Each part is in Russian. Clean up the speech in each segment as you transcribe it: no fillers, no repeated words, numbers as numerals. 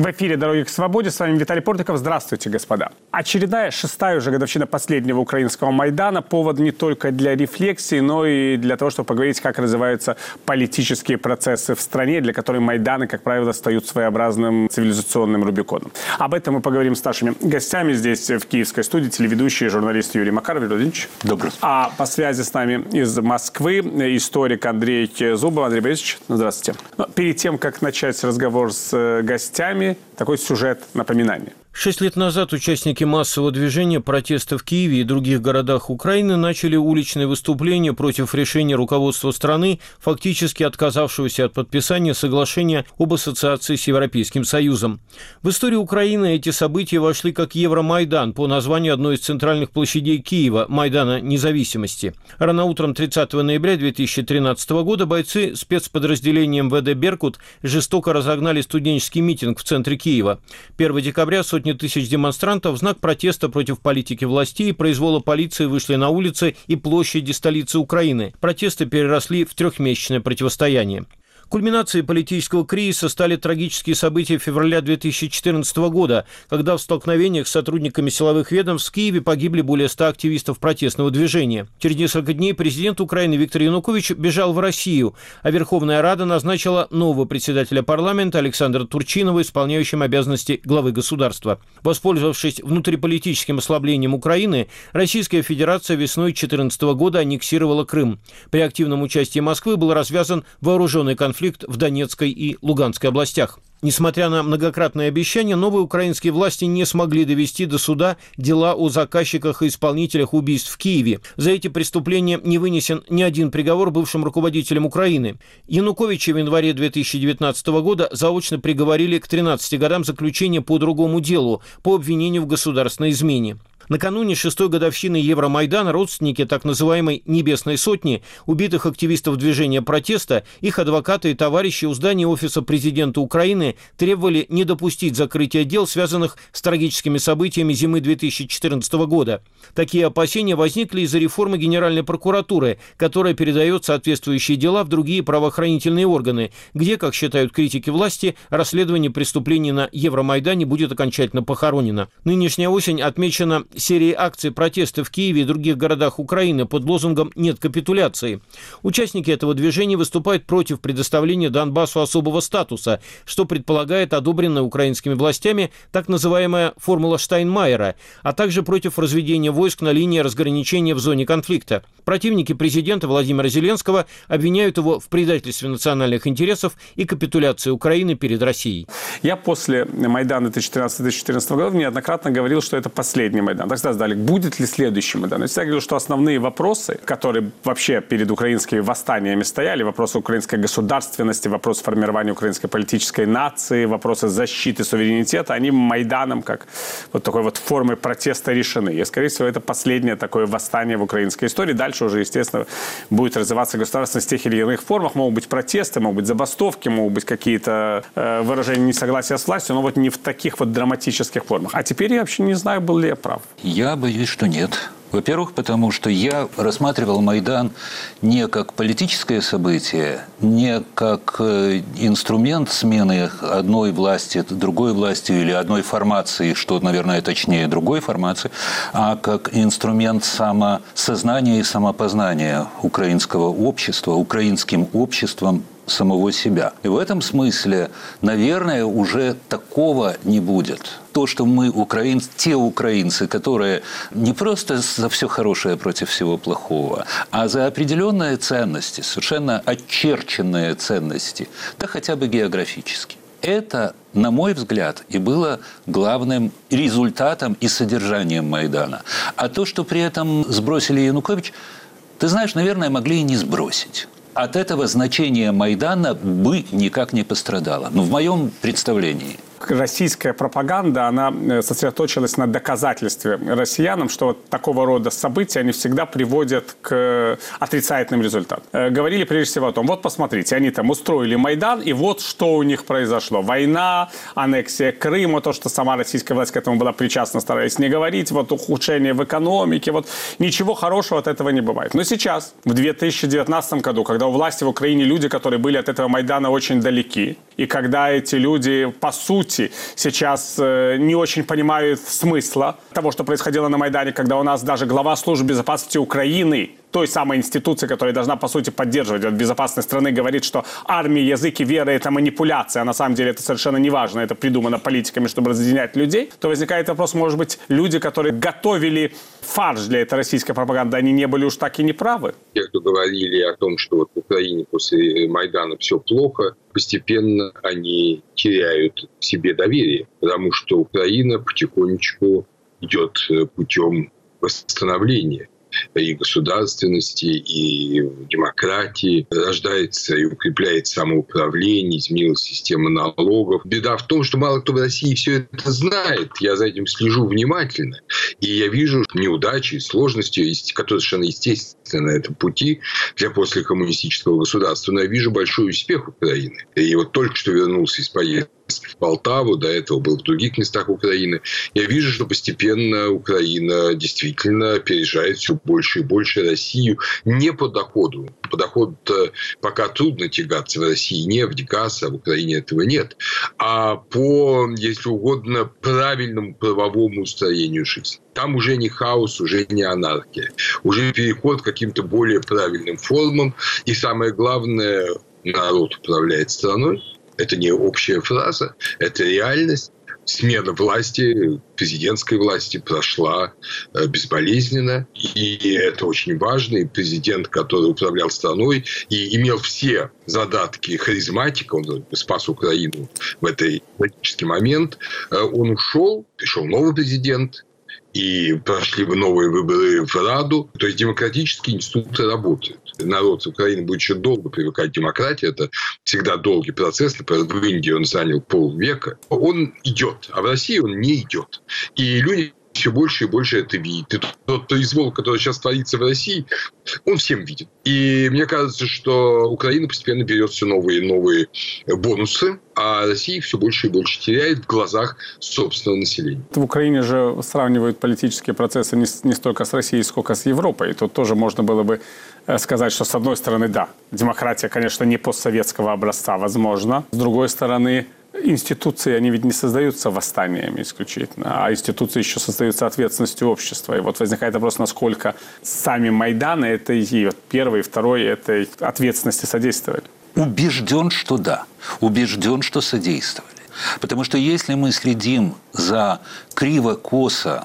В эфире «Дороги к свободе». С вами Виталий Портников. Здравствуйте, господа. Очередная, 6-я уже годовщина последнего украинского Майдана. Повод не только для рефлексии, но и для того, чтобы поговорить, как развиваются политические процессы в стране, для которой Майданы, как правило, стают своеобразным цивилизационным рубиконом. Об этом мы поговорим с нашими гостями здесь, в киевской студии, телеведущий, журналист Юрий Макаров. Юрий Владимирович. Добрый. А по связи с нами из Москвы историк Андрей Зубов. Андрей Борисович, здравствуйте. Но перед тем, как начать разговор с гостями, такой сюжет напоминания. 6 лет назад участники массового движения протеста в Киеве и других городах Украины начали уличные выступления против решения руководства страны, фактически отказавшегося от подписания соглашения об ассоциации с Европейским Союзом. В историю Украины эти события вошли как Евромайдан по названию одной из центральных площадей Киева – Майдана Независимости. Рано утром 30 ноября 2013 года бойцы спецподразделения МВД «Беркут» жестоко разогнали студенческий митинг в центре Киева. 1 декабря сотни тысяч демонстрантов в знак протеста против политики властей и произвола полиции вышли на улицы и площади столицы Украины. Протесты переросли в трехмесячное противостояние. Кульминацией политического кризиса стали трагические события февраля 2014 года, когда в столкновениях с сотрудниками силовых ведомств в Киеве погибли более 100 активистов протестного движения. Через несколько дней президент Украины Виктор Янукович бежал в Россию, а Верховная Рада назначила нового председателя парламента Александра Турчинова исполняющим обязанности главы государства. Воспользовавшись внутриполитическим ослаблением Украины, Российская Федерация весной 2014 года аннексировала Крым. При активном участии Москвы был развязан вооруженный конфликт в Донецкой и Луганской областях. Несмотря на многократные обещания, новые украинские власти не смогли довести до суда дела о заказчиках и исполнителях убийств в Киеве. За эти преступления не вынесен ни один приговор бывшим руководителям Украины. Януковича в январе 2019 года заочно приговорили к 13 годам заключения по другому делу, по обвинению в государственной измене. Накануне 6-й годовщины Евромайдана родственники так называемой «Небесной сотни», убитых активистов движения протеста, их адвокаты и товарищи у здания офиса президента Украины требовали не допустить закрытия дел, связанных с трагическими событиями зимы 2014 года. Такие опасения возникли из-за реформы Генеральной прокуратуры, которая передает соответствующие дела в другие правоохранительные органы, где, как считают критики власти, расследование преступлений на Евромайдане будет окончательно похоронено. Нынешняя осень отмечена серии акций протеста в Киеве и других городах Украины под лозунгом «Нет капитуляции». Участники этого движения выступают против предоставления Донбассу особого статуса, что предполагает одобренная украинскими властями так называемая формула Штайнмайера, а также против разведения войск на линии разграничения в зоне конфликта. Противники президента Владимира Зеленского обвиняют его в предательстве национальных интересов и капитуляции Украины перед Россией. Я после Майдана 2013-2014 годов неоднократно говорил, что это последний Майдан. Так задали, будет ли следующий Майдан. Я говорил, что основные вопросы, которые вообще перед украинскими восстаниями стояли, вопросы украинской государственности, вопросы формирования украинской политической нации, вопросы защиты суверенитета, они Майданом как вот такой вот формой протеста решены. И, скорее всего, это последнее такое восстание в украинской истории. Дальше уже, естественно, будет развиваться государственность в тех или иных формах. Могут быть протесты, могут быть забастовки, могут быть какие-то выражения несогласия с властью, но вот не в таких вот драматических формах. А теперь я вообще не знаю, был ли я прав. Я боюсь, что нет. Во-первых, потому что я рассматривал Майдан не как политическое событие, не как инструмент смены одной власти другой властью или одной формации, что, наверное, точнее, другой формации, а как инструмент самосознания и самопознания украинского общества, украинским обществом самого себя. И в этом смысле, наверное, уже такого не будет. То, что мы те украинцы, которые не просто за все хорошее против всего плохого, а за определенные ценности, совершенно очерченные ценности, да хотя бы географически. Это, на мой взгляд, и было главным результатом и содержанием Майдана. А то, что при этом сбросили Янукович, ты знаешь, наверное, могли и не сбросить. От этого значение Майдана бы никак не пострадало. В моем представлении. Российская пропаганда, она сосредоточилась на доказательстве россиянам, что вот такого рода события, они всегда приводят к отрицательным результатам. Говорили прежде всего о том, вот посмотрите, они там устроили Майдан, и вот что у них произошло. Война, аннексия Крыма, то, что сама российская власть к этому была причастна, стараясь не говорить, вот ухудшение в экономике, вот ничего хорошего от этого не бывает. Но сейчас, в 2019 году, когда у власти в Украине люди, которые были от этого Майдана очень далеки, И когда эти люди, по сути, сейчас не очень понимают смысла того, что происходило на Майдане, когда у нас даже глава службы безопасности Украины, той самой институции, которая должна, по сути, поддерживать безопасность страны, говорит, что армия, язык и вера – это манипуляция, а на самом деле это совершенно не важно, это придумано политиками, чтобы разъединять людей, то возникает вопрос, может быть, люди, которые готовили фарш для этой российской пропаганды, они не были уж так и не правы? Те, кто говорили о том, что вот в Украине после Майдана все плохо, постепенно они теряют в себе доверие, потому что Украина потихонечку идет путем восстановления и государственности, и демократии. Рождается и укрепляет самоуправление, изменилась система налогов. Беда в том, что мало кто в России все это знает. Я за этим слежу внимательно. И я вижу неудачи, сложности, которые совершенно естественно на этом пути для послекоммунистического государства. Но я вижу большой успех Украины. И вот только что вернулся из поездки в Полтаву, до этого был в других местах Украины. Я вижу, что постепенно Украина действительно опережает все больше и больше Россию не по доходу. По доходу пока трудно тягаться в России. Нефть, газ, а в Украине этого нет. А по, если угодно, правильному правовому устроению жизни. Там уже не хаос, уже не анархия. Уже переход к каким-то более правильным формам. И самое главное, народ управляет страной. Это не общая фраза, это реальность. Смена власти, президентской власти прошла безболезненно. И это очень важно. И президент, который управлял страной и имел все задатки харизматика, он спас Украину в этот критический момент, он ушел, пришел новый президент, и прошли новые выборы в Раду. То есть демократические институты работают. Народ Украины будет еще долго привыкать к демократии. Это всегда долгий процесс. Например, в Индии он занял полвека. Он идет, а в России он не идет. И люди все больше и больше это видят. И тот произвол, который сейчас творится в России, он всем видит. И мне кажется, что Украина постепенно берет все новые и новые бонусы, а Россия все больше и больше теряет в глазах собственного населения. В Украине же сравнивают политические процессы не столько с Россией, сколько с Европой. И тут тоже можно было бы сказать, что с одной стороны, да, демократия, конечно, не постсоветского образца, возможно. С другой стороны, институции, они ведь не создаются восстаниями исключительно, а институции еще создаются ответственностью общества. И вот возникает вопрос, насколько сами Майданы этой вот первой и второй этой ответственности содействовали. Убежден, что да. Убежден, что содействовали. Потому что если мы следим за криво-косо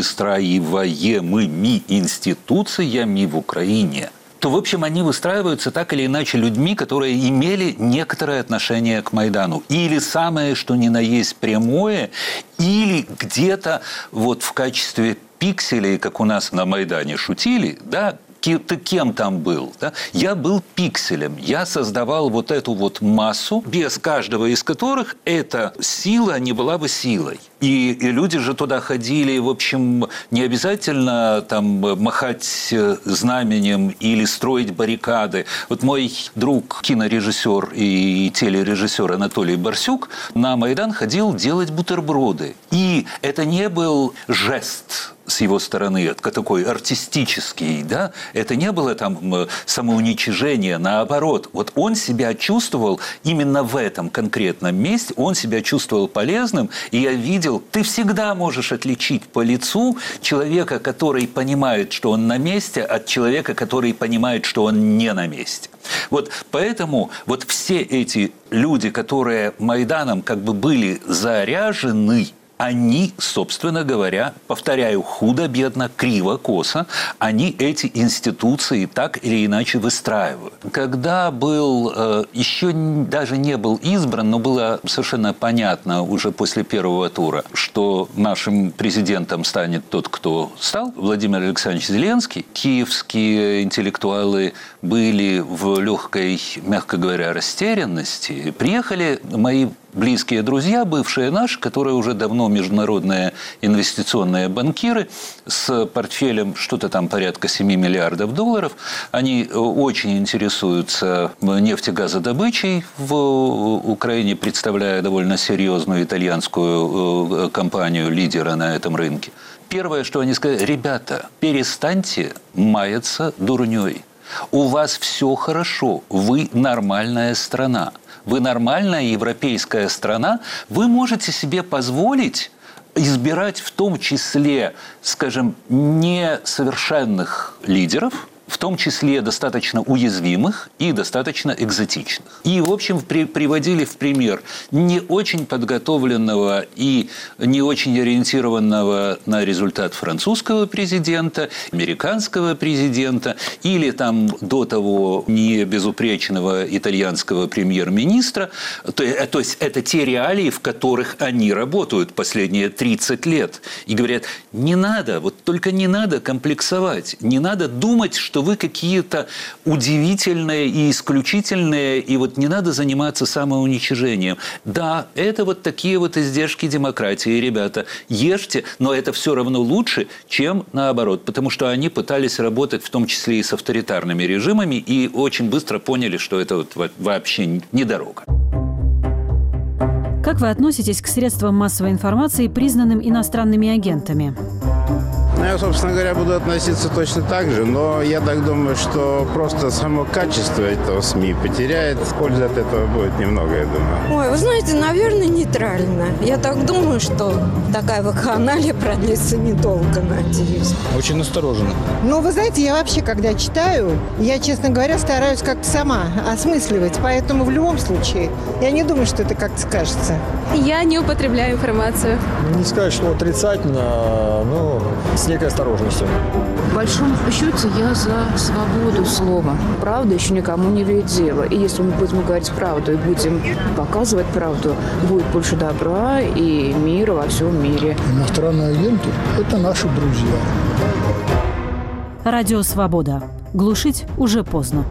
выстраиваемыми институциями в Украине, то, в общем, они выстраиваются так или иначе людьми, которые имели некоторое отношение к Майдану. Или самое, что ни на есть прямое, или где-то вот в качестве пикселей, как у нас на Майдане шутили, да, ты кем там был? Да? Я был пикселем. Я создавал вот эту вот массу, без каждого из которых эта сила не была бы силой. И люди же туда ходили, в общем, не обязательно там махать знаменем или строить баррикады. Вот мой друг, кинорежиссер и телережиссер Анатолий Барсюк на Майдан ходил делать бутерброды. И это не был жест с его стороны, такой артистический, да, это не было там самоуничижение, наоборот. Вот он себя чувствовал именно в этом конкретном месте, он себя чувствовал полезным, и я видел, ты всегда можешь отличить по лицу человека, который понимает, что он на месте, от человека, который понимает, что он не на месте. Вот поэтому вот все эти люди, которые Майданом как бы были заряжены, они, собственно говоря, повторяю, худо-бедно, криво-косо, они эти институции так или иначе выстраивают. Когда был, еще даже не был избран, но было совершенно понятно уже после первого тура, что нашим президентом станет тот, кто стал, Владимир Александрович Зеленский, киевские интеллектуалы были в легкой, мягко говоря, растерянности. Приехали мои близкие друзья, бывшие наши, которые уже давно международные инвестиционные банкиры с портфелем что-то там порядка 7 миллиардов долларов. Они очень интересуются нефтегазодобычей в Украине, представляя довольно серьезную итальянскую компанию, лидера на этом рынке. Первое, что они сказали: ребята, перестаньте маяться дурней. У вас все хорошо, вы нормальная страна. Вы нормальная европейская страна, вы можете себе позволить избирать в том числе, скажем, несовершенных лидеров, в том числе достаточно уязвимых и достаточно экзотичных. И, в общем, приводили в пример не очень подготовленного и не очень ориентированного на результат французского президента, американского президента или там до того не безупречного итальянского премьер-министра. То есть это те реалии, в которых они работают последние 30 лет. И говорят, не надо, вот только не надо комплексовать, не надо думать, что вы какие-то удивительные и исключительные, и вот не надо заниматься самоуничижением. Да, это вот такие вот издержки демократии, ребята. Ешьте, но это все равно лучше, чем наоборот. Потому что они пытались работать в том числе и с авторитарными режимами и очень быстро поняли, что это вот вообще не дорога. Как вы относитесь к средствам массовой информации, признанным иностранными агентами? Я, собственно говоря, буду относиться точно так же, но я так думаю, что просто само качество этого СМИ потеряет. Пользы от этого будет немного, я думаю. Ой, вы знаете, наверное, нейтрально. Я так думаю, что такая вакханалия продлится недолго, надеюсь. Очень настороженно. Ну, вы знаете, я вообще, когда читаю, я, честно говоря, стараюсь как-то сама осмысливать. Поэтому в любом случае я не думаю, что это как-то скажется. Я не употребляю информацию. Не сказать, что отрицательно, но с некой осторожностью. В большом счете я за свободу слова. Правда еще никому не вредила. И если мы будем говорить правду и будем показывать правду, будет больше добра и мира во всем мире. Иностранные агенты – это наши друзья. Радио «Свобода». Глушить уже поздно.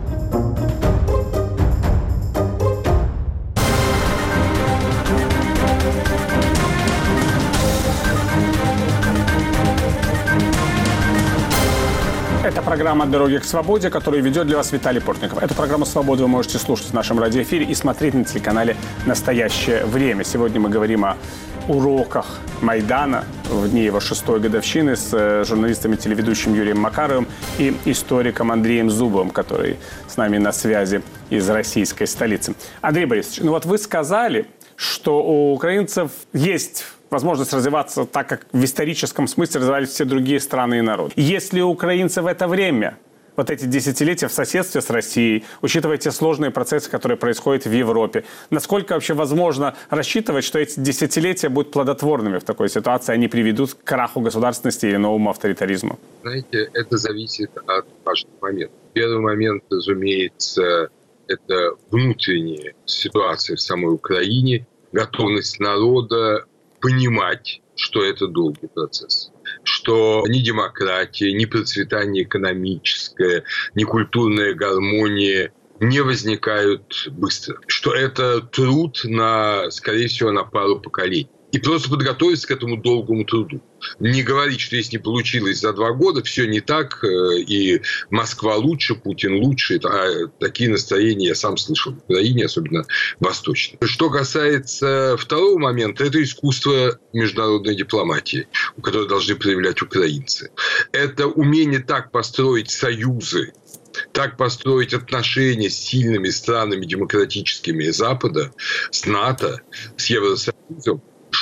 Это программа «Дороги к свободе», которую ведет для вас Виталий Портников. Эту программу «Свободу» вы можете слушать в нашем радиоэфире и смотреть на телеканале «Настоящее время». Сегодня мы говорим о уроках Майдана в дни его 6-й годовщины с журналистом и телеведущим Юрием Макаровым и историком Андреем Зубовым, который с нами на связи из российской столицы. Андрей Борисович, ну вот вы сказали, что у украинцев есть возможность развиваться так, как в историческом смысле развивались все другие страны и народы. Если у украинцев это время, вот эти десятилетия в соседстве с Россией, учитывая те сложные процессы, которые происходят в Европе, насколько вообще возможно рассчитывать, что эти десятилетия будут плодотворными в такой ситуации, они приведут к краху государственности или новому авторитаризму? Знаете, это зависит от важных моментов. Первый момент, разумеется, это внутренняя ситуация в самой Украине, готовность народа понимать, что это долгий процесс, что ни демократия, ни процветание экономическое, ни культурная гармония не возникают быстро, что это труд скорее всего, на пару поколений. И просто подготовиться к этому долгому труду. Не говорить, что если не получилось за 2 года, все не так, и Москва лучше, Путин лучше. Такие настроения я сам слышал в Украине, особенно восточной. Что касается второго момента, это искусство международной дипломатии, которое должны проявлять украинцы. Это умение так построить союзы, так построить отношения с сильными странами демократическими Запада, с НАТО, с Евросоюзом,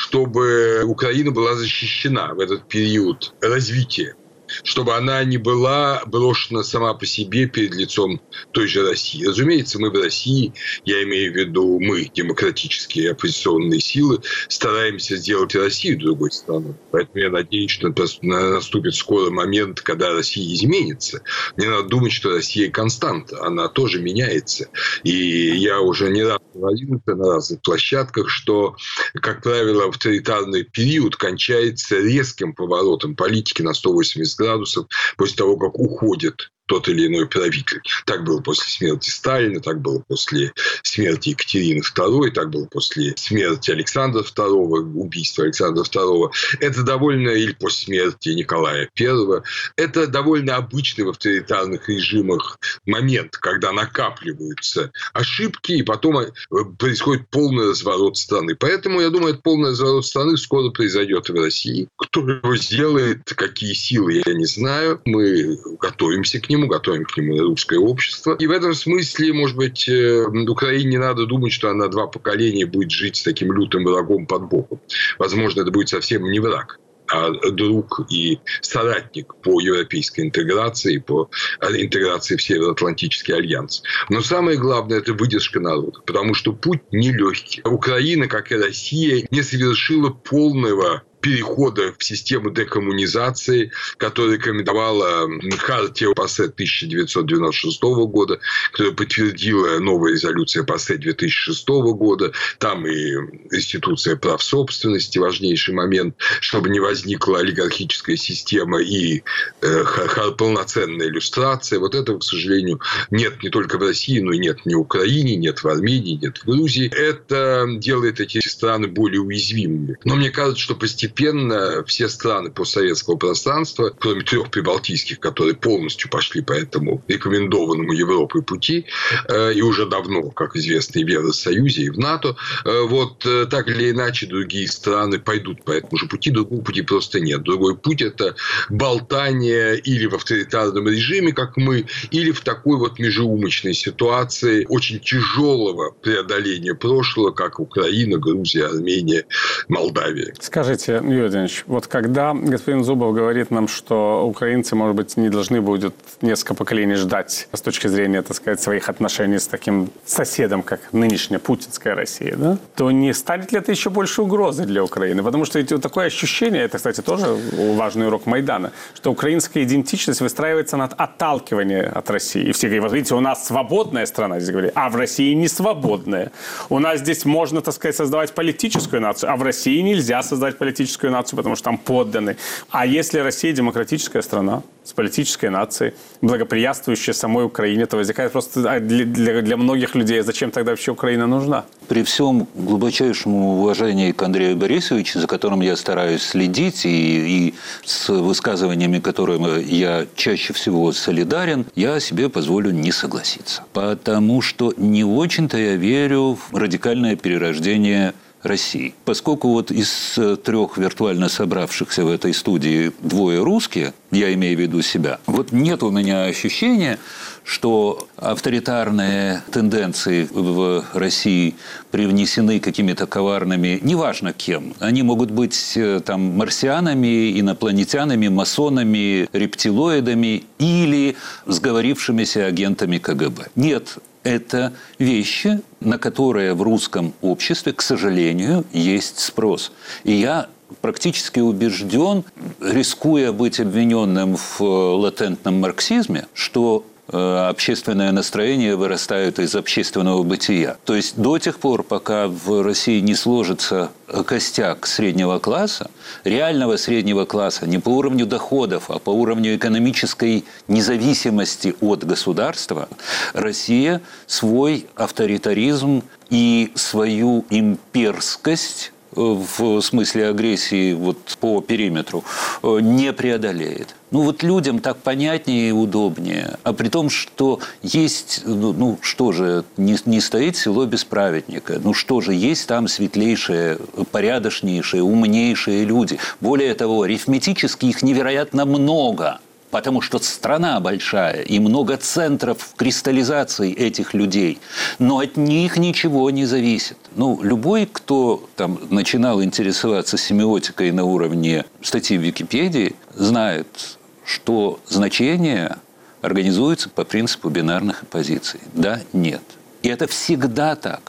чтобы Украина была защищена в этот период развития, чтобы она не была брошена сама по себе перед лицом той же России. Разумеется, мы в России, я имею в виду мы, демократические оппозиционные силы, стараемся сделать Россию другой страной. Поэтому я надеюсь, что наступит скоро момент, когда Россия изменится. Не надо думать, что Россия константа, она тоже меняется. И я уже не раз говорил на разных площадках, что, как правило, авторитарный период кончается резким поворотом политики на 180 градусов после того, как уходит тот или иной правитель. Так было после смерти Сталина, так было после смерти Екатерины II, так было после смерти Александра II, убийства Александра II. Это довольно, или после смерти Николая I, это довольно обычный в авторитарных режимах момент, когда накапливаются ошибки, и потом происходит полный разворот страны. Поэтому, я думаю, этот полный разворот страны скоро произойдет и в России. Кто его сделает, какие силы, я не знаю. Мы готовимся к нему. нему, готовим к нему русское общество. И в этом смысле, может быть, Украине не надо думать, что она 2 поколения будет жить с таким лютым врагом под боком. Возможно, это будет совсем не враг, а друг и соратник по европейской интеграции, по интеграции в Североатлантический альянс. Но самое главное – это выдержка народа, потому что путь нелегкий. Украина, как и Россия, не совершила полного перехода в систему декоммунизации, которую рекомендовала Хартия ПАСЕ 1996 года, которую подтвердила новая резолюция ПАСЕ 2006 года. Там и институция прав собственности, важнейший момент, чтобы не возникла олигархическая система и полноценная иллюстрация. Вот этого, к сожалению, нет не только в России, но и нет ни в Украине, нет в Армении, нет в Грузии. Это делает эти страны более уязвимыми. Но мне кажется, что постепенно все страны постсоветского пространства, кроме 3 прибалтийских, которые полностью пошли по этому рекомендованному Европой пути, и уже давно, как известно, и в Евросоюзе, и в НАТО, вот так или иначе другие страны пойдут по этому же пути. Другого пути просто нет. Другой путь – это болтание или в авторитарном режиме, как мы, или в такой вот межеумочной ситуации очень тяжелого преодоления прошлого, как Украина, Грузия, Армения, Молдавия. Скажите, Юрий Владимирович, вот когда господин Зубов говорит нам, что украинцы, может быть, не должны будут несколько поколений ждать с точки зрения, так сказать, своих отношений с таким соседом, как нынешняя путинская Россия, да, то не станет ли это еще больше угрозой для Украины? Потому что вот такое ощущение, это, кстати, тоже важный урок Майдана, что украинская идентичность выстраивается на отталкивание от России. И все говорят, вот видите, у нас свободная страна, здесь говорили, а в России не свободная. У нас здесь можно, так сказать, создавать политическую нацию, а в России нельзя создать политическую нацию, потому что там подданы. А если Россия демократическая страна с политической нацией, благоприятствующая самой Украине, то возникает просто для многих людей, зачем тогда вообще Украина нужна? При всем глубочайшем уважении к Андрею Борисовичу, за которым я стараюсь следить, и с высказываниями, которыми я чаще всего солидарен, я себе позволю не согласиться. Потому что не очень-то я верю в радикальное перерождение России. Поскольку вот из 3 виртуально собравшихся в этой студии 2 русские, я имею в виду себя, вот нет у меня ощущения, что авторитарные тенденции в России привнесены какими-то коварными, неважно кем. Они могут быть там марсианами, инопланетянами, масонами, рептилоидами или сговорившимися агентами КГБ. Нет. Это вещи, на которые в русском обществе, к сожалению, есть спрос. И я практически убежден, рискуя быть обвиненным в латентном марксизме, что общественное настроение вырастает из общественного бытия. То есть до тех пор, пока в России не сложится костяк среднего класса, реального среднего класса, не по уровню доходов, а по уровню экономической независимости от государства, Россия свой авторитаризм и свою имперскость в смысле агрессии вот по периметру не преодолеет. Ну вот людям так понятнее и удобнее. А при том, что есть, ну что же, не стоит село без праведника. Ну что же, есть там светлейшие, порядочнейшие, умнейшие люди. Более того, арифметически их невероятно много. Потому что страна большая и много центров кристаллизации этих людей. Но от них ничего не зависит. Ну, любой, кто там начинал интересоваться семиотикой на уровне статьи в Википедии, знает, что значение организуется по принципу бинарных оппозиций. Да, нет. И это всегда так.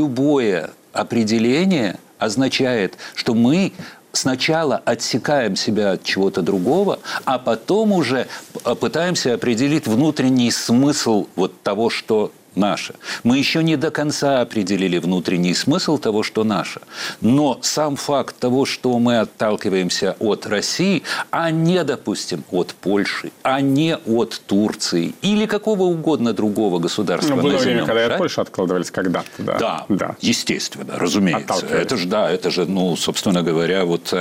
Любое определение означает, что мы сначала отсекаем себя от чего-то другого, а потом уже пытаемся определить внутренний смысл вот того, что наше. Мы еще не до конца определили внутренний смысл того, что наше. Но сам факт того, что мы отталкиваемся от России, а не, допустим, от Польши, а не от Турции или какого угодно другого государства. Ну, было время, когда от Польши откладывались когда-то. Да, естественно, разумеется. Это же, ну, собственно говоря, вот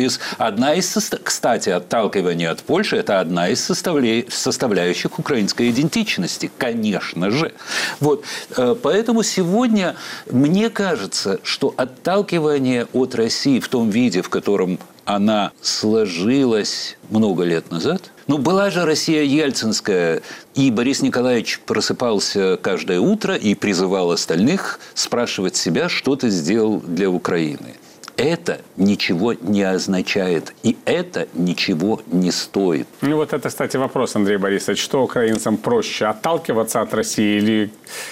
кстати, отталкивание от Польши – это одна из составляющих украинской идентичности, конечно же. Вот. Поэтому сегодня мне кажется, что отталкивание от России в том виде, в котором она сложилась много лет назад. Ну, была же Россия ельцинская, и Борис Николаевич просыпался каждое утро и призывал остальных спрашивать себя, что ты сделал для Украины. Это ничего не означает, и это ничего не стоит. Ну вот это, кстати, вопрос, Андрей Борисович. Что украинцам проще, отталкиваться от России или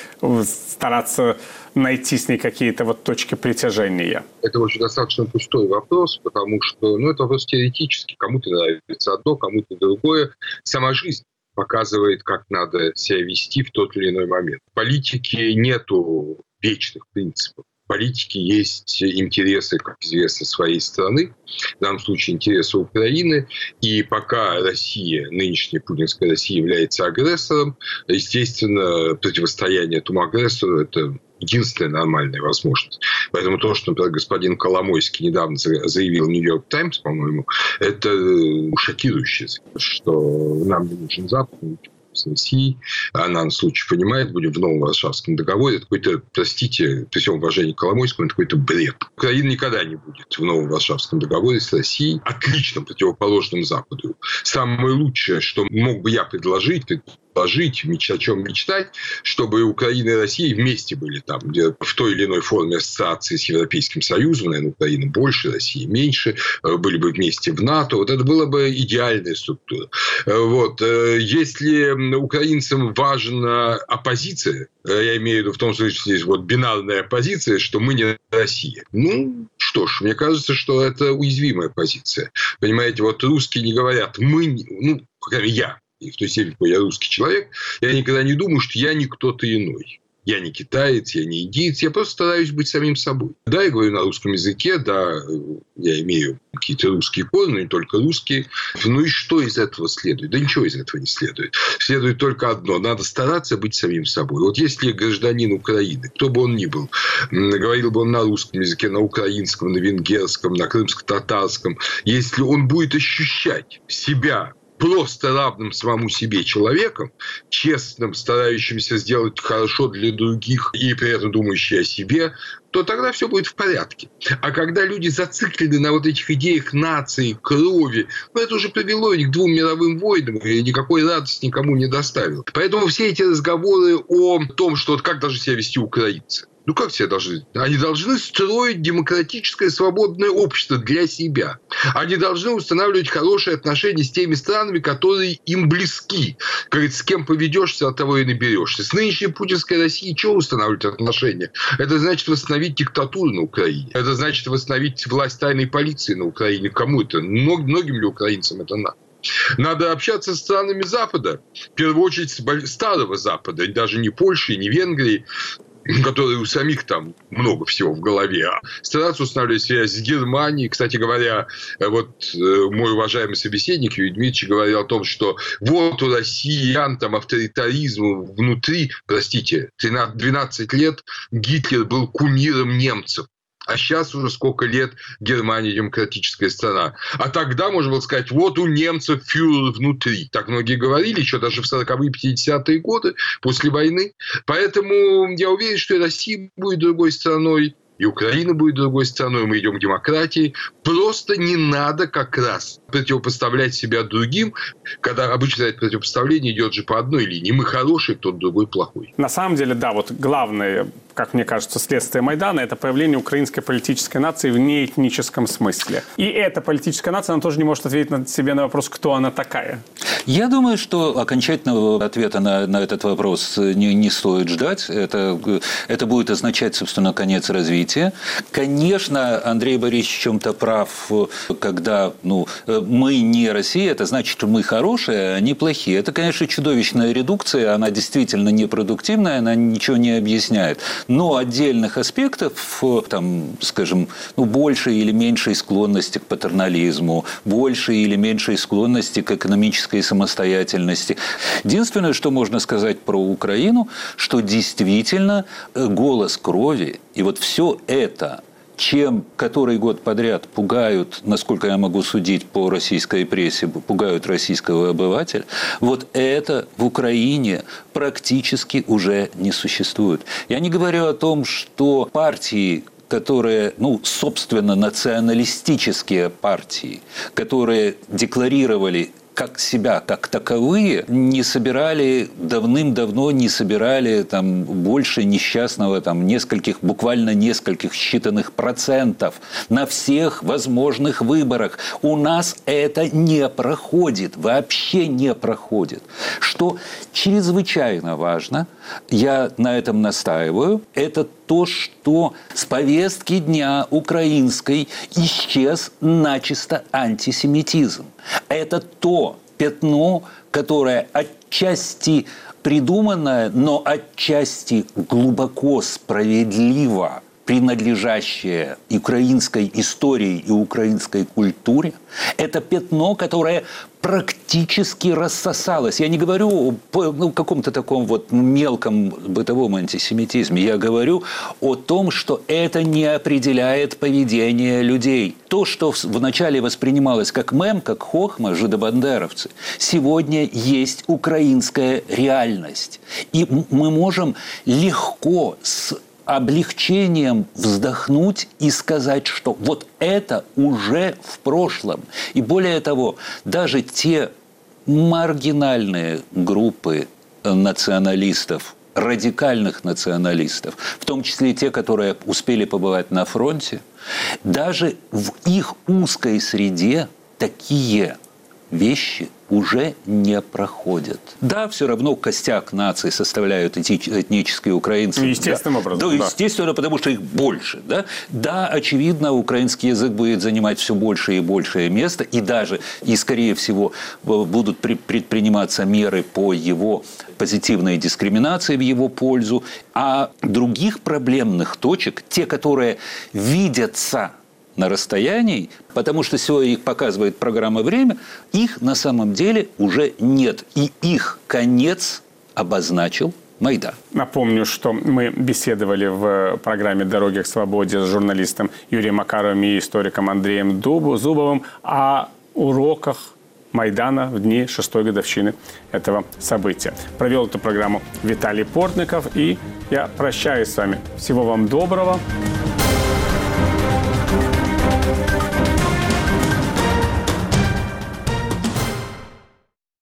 стараться найти с ней какие-то вот точки притяжения? Это очень достаточно пустой вопрос, потому что это вопрос теоретический. Кому-то нравится одно, кому-то другое. Сама жизнь показывает, как надо себя вести в тот или иной момент. В политике нету вечных принципов. В политике есть интересы, как известно, своей страны, в данном случае интересы Украины. И пока Россия, нынешняя путинская Россия, является агрессором, естественно, противостояние этому агрессору – это единственная нормальная возможность. Поэтому то, что, например, господин Коломойский недавно заявил в «Нью-Йорк Таймс», по-моему, это шокирующее, что нам не нужен Запад, с Россией, она на случай понимает, будем в новом Варшавском договоре. Это какой-то, простите, при всем уважении к Коломойскому, это какой-то бред. Украина никогда не будет в новом Варшавском договоре с Россией, отлично противоположным Западу. Самое лучшее, что мог бы я предложить, о чем мечтать, чтобы Украина и Россия вместе были там, где в той или иной форме ассоциации с Европейским Союзом, наверное, Украина больше, Россия меньше, были бы вместе в НАТО. Вот это была бы идеальная структура. Вот. Если украинцам важна оппозиция, я имею в виду в том смысле, здесь вот бинарная оппозиция, что мы не Россия. Ну, что ж, мне кажется, что это уязвимая позиция. Понимаете, вот русские не говорят «мы», по крайней мере, я. И в той степени, я русский человек, я никогда не думаю, что я не кто-то иной. Я не китаец, я не индиец, я просто стараюсь быть самим собой. Да, я говорю на русском языке, да, я имею какие-то русские корни, но не только русские. Ну и что из этого следует? Да ничего из этого не следует. Следует только одно. Надо стараться быть самим собой. Вот если гражданин Украины, кто бы он ни был, говорил бы он на русском языке, на украинском, на венгерском, на крымско-татарском, если он будет ощущать себя просто равным самому себе человеком, честным, старающимся сделать хорошо для других и при этом думающий о себе, то тогда все будет в порядке. А когда люди зациклены на вот этих идеях нации, крови, это уже привело их к 2 мировым войнам и никакой радости никому не доставило. Поэтому все эти разговоры о том, что как должны себя вести украинцы. Как себя должны? Они должны строить демократическое свободное общество для себя. Они должны устанавливать хорошие отношения с теми странами, которые им близки. Говорит, с кем поведешься, от того и наберешься. С нынешней путинской Россией чего устанавливать отношения? Это значит восстановить диктатуру на Украине. Это значит восстановить власть тайной полиции на Украине. Кому это? Многим ли украинцам это надо? Надо общаться с странами Запада. В первую очередь Старого Запада. Даже не Польши, не Венгрии, которые у самих там много всего в голове, стараться устанавливать связь с Германией. Кстати говоря, вот мой уважаемый собеседник Юрий Дмитриевич говорил о том, что вот у россиян там авторитаризм внутри, 12 лет Гитлер был кумиром немцев. А сейчас уже сколько лет Германия демократическая страна. А тогда можно было сказать, вот у немцев фюрер внутри. Так многие говорили, еще даже в 40-е, 50-е годы после войны. Поэтому я уверен, что и Россия будет другой страной, и Украина будет другой страной, мы идем к демократии. Просто не надо как раз противопоставлять себя другим, когда обычно это противопоставление идет же по одной линии. Мы хорошие, кто-то другой плохой. На самом деле, да, вот главное, как мне кажется, следствие Майдана – это появление украинской политической нации в неэтническом смысле. И эта политическая нация, она тоже не может ответить на себе на вопрос, кто она такая. Я думаю, что окончательного ответа на этот вопрос не стоит ждать. Это будет означать, собственно, конец развития. Конечно, Андрей Борисович в чем-то прав, когда мы не Россия, это значит, что мы хорошие, а они плохие. Это, конечно, чудовищная редукция, она действительно непродуктивная, она ничего не объясняет. Но отдельных аспектов, там, скажем, большей или меньшей склонности к патернализму, большей или меньшей склонности к экономической самостоятельности. Единственное, что можно сказать про Украину, что действительно голос крови и вот все это, чем который год подряд пугают, насколько я могу судить по российской прессе, пугают российского обывателя, вот это в Украине практически уже не существует. Я не говорю о том, что партии, которые, собственно, националистические партии, которые декларировали себя как таковые, давным-давно не собирали больше несчастного буквально нескольких считанных процентов на всех возможных выборах. У нас это не проходит, вообще не проходит. Что чрезвычайно важно, я на этом настаиваю, это то, что с повестки дня украинской исчез начисто антисемитизм. Это то пятно, которое отчасти придуманное, но отчасти глубоко справедливо принадлежащее украинской истории и украинской культуре. Это пятно, которое практически рассосалось. Я не говорю о каком-то таком мелком бытовом антисемитизме. Я говорю о том, что это не определяет поведение людей. То, что вначале воспринималось как мем, как хохма, жидобандеровцы, сегодня есть украинская реальность. И мы можем легко с облегчением вздохнуть и сказать, что вот это уже в прошлом. И более того, даже те маргинальные группы националистов, радикальных националистов, в том числе и те, которые успели побывать на фронте, даже в их узкой среде такие вещи уже не проходят. Да, все равно костяк нации составляют этнические украинцы. Естественным образом. Да, естественно, потому что их больше. Да, очевидно, украинский язык будет занимать все большее и большее место, и скорее всего, будут предприниматься меры по его позитивной дискриминации в его пользу. А других проблемных точек, те, которые видятся на расстоянии, потому что сегодня их показывает программа «Время», их на самом деле уже нет. И их конец обозначил Майдан. Напомню, что мы беседовали в программе «Дороги к свободе» с журналистом Юрием Макаровым и историком Андреем Зубовым о уроках Майдана в дни 6-й годовщины этого события. Провел эту программу Виталий Портников, и я прощаюсь с вами. Всего вам доброго.